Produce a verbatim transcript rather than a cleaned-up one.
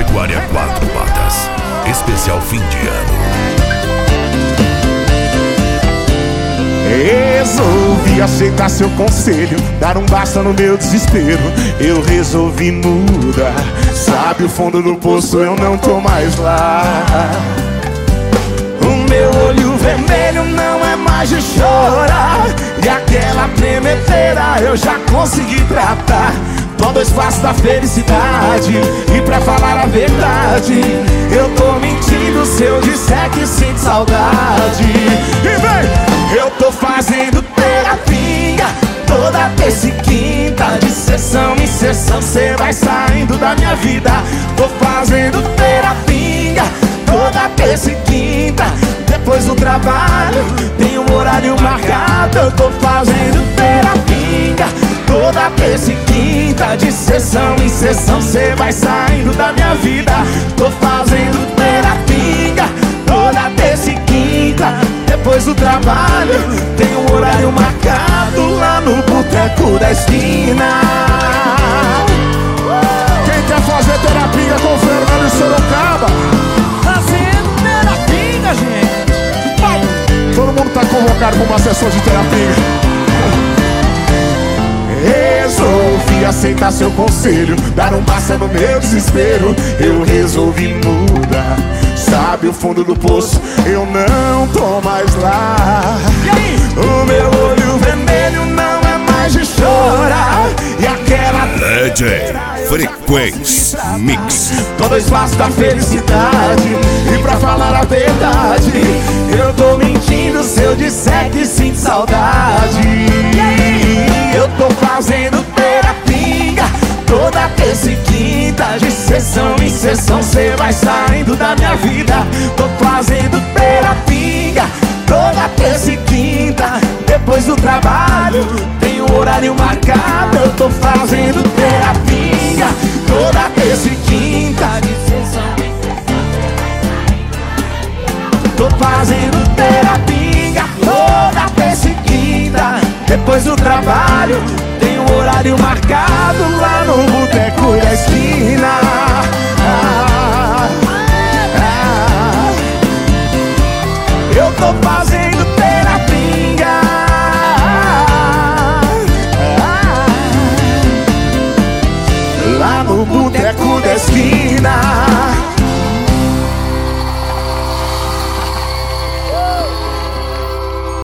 Pecuária Quatro Patas, especial fim de ano. Resolvi aceitar seu conselho, dar um basta no meu desespero. Eu resolvi mudar, sabe o fundo do poço, eu não tô mais lá. O meu olho vermelho não é mais de chorar, e aquela tremedeira eu já consegui tratar. Tô dois passos da felicidade, e pra falar a verdade, eu tô mentindo se eu disser que sinto saudade. E vem! Eu tô fazendo terapia toda terça e quinta, de sessão em sessão cê vai saindo da minha vida. Tô fazendo terapia toda terça e quinta, depois do trabalho tem um horário marcado. Eu tô fazendo terapia toda terça e quinta, de sessão em sessão cê vai saindo da minha vida. Tô fazendo terapia toda terça e quinta, depois do trabalho tem um horário marcado lá no boteco da esquina. Quem quer fazer terapia com o Fernando e Sorocaba? Fazendo terapia, gente. Vai. Todo mundo tá convocado para uma sessão de terapia. Resolvi aceitar seu conselho, dar um basta no meu desespero. Eu resolvi mudar, sabe o fundo do poço, eu não tô mais lá. E aí? O meu olho vermelho não é mais de chorar, e aquela D J Frequência Mix. tô dois passos da felicidade, e pra falar a verdade, eu tô mentindo se eu disser que sinto saudade. E aí? Eu tô fazendo terapia toda terça e quinta, de sessão em sessão cê vai saindo da minha vida. Tô fazendo terapia toda terça e quinta, depois do trabalho tem um horário marcado. Eu tô fazendo terapia toda terça e quinta, de sessão em sessão. Tô fazendo terapia toda terça e quinta, depois do trabalho tem um horário marcado lá no boteco da esquina. Ah, ah, eu tô